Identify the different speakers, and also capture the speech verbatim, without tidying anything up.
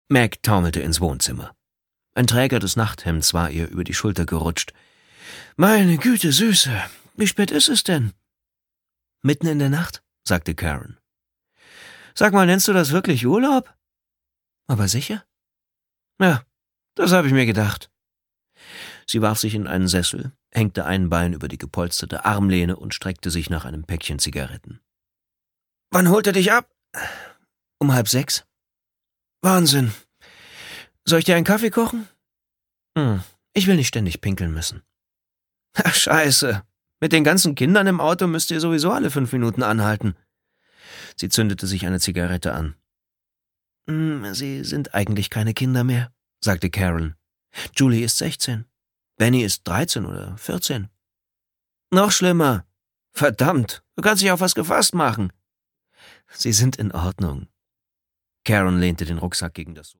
Speaker 1: Meg taumelte ins Wohnzimmer. Ein Träger des Nachthemds war ihr über die Schulter gerutscht. »Meine Güte, Süße, wie spät ist es denn?« »Mitten in der Nacht«, sagte Karen. »Sag mal, nennst du das wirklich Urlaub?« »Aber sicher?« »Ja, das habe ich mir gedacht.« Sie warf sich in einen Sessel, hängte ein Bein über die gepolsterte Armlehne und streckte sich nach einem Päckchen Zigaretten. »Wann holt er dich ab?« »Um halb sechs.« »Wahnsinn. Soll ich dir einen Kaffee kochen?« »Hm, ich will nicht ständig pinkeln müssen.« »Ach, scheiße. Mit den ganzen Kindern im Auto müsst ihr sowieso alle fünf Minuten anhalten.« Sie zündete sich eine Zigarette an. »Hm, sie sind eigentlich keine Kinder mehr«, sagte Karen. »Julie ist sechzehn. Benny ist dreizehn oder vierzehn. »Noch schlimmer. Verdammt, du kannst dich auf was gefasst machen.« »Sie sind in Ordnung.« Karen lehnte den Rucksack gegen das